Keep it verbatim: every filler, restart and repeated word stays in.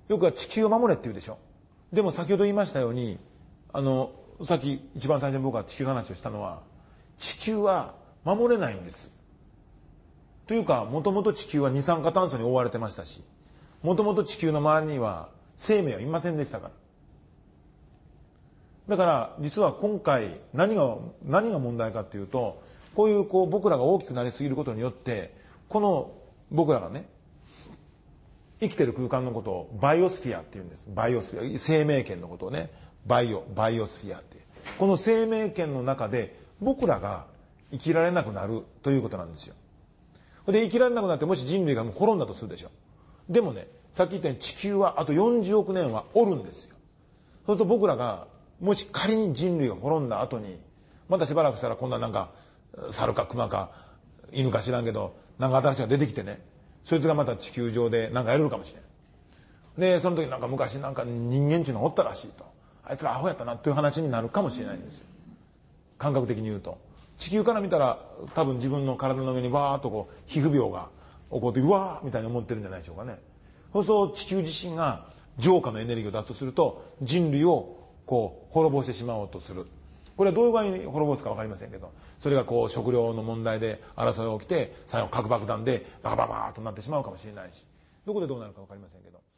よくは地球を守れって言うでしょ。でも先ほど言いましたように、あの、さっき一番最初に僕が地球の話をしたのは、地球は守れないんです。というか、もともと地球は二酸化炭素に覆われてましたし、もともと地球の周りには生命はいませんでしたから。だから実は今回何が何が問題かというと、こういうこう僕らが大きくなりすぎることによって、この僕らがね生きてる空間のことをバイオスフィアっていうんです。バイオスフィア、生命圏のことをね、バイオバイオスフィアっていう。この生命圏の中で僕らが生きられなくなるということなんですよ。で、生きられなくなってもし人類がもう滅んだとするでしょ。でもね、さっき言ったように地球はあとよんじゅうおくねんはおるんですよ。そうすると僕らがもし仮に人類が滅んだ後に、またしばらくしたらこんななんか猿か熊か犬か知らんけど、なんか新しいのが出てきてね、そいつがまた地球上でなんかやれるかもしれない。で、その時なんか昔なんか人間っていうのがおったらしいと。あいつらアホやったなっていう話になるかもしれないんですよ。感覚的に言うと。地球から見たら多分自分の体の上にわーっとこう皮膚病が起こってうわーみたいに思ってるんじゃないでしょうかね。そうすると地球自身が浄化のエネルギーを出すとすると人類をこう滅ぼしてしまおうとする。これはどういう場合に滅ぼすか分かりませんけど、それがこう食料の問題で争いが起きて最後核爆弾でバカバカーとなってしまうかもしれないし、どこでどうなるか分かりませんけど。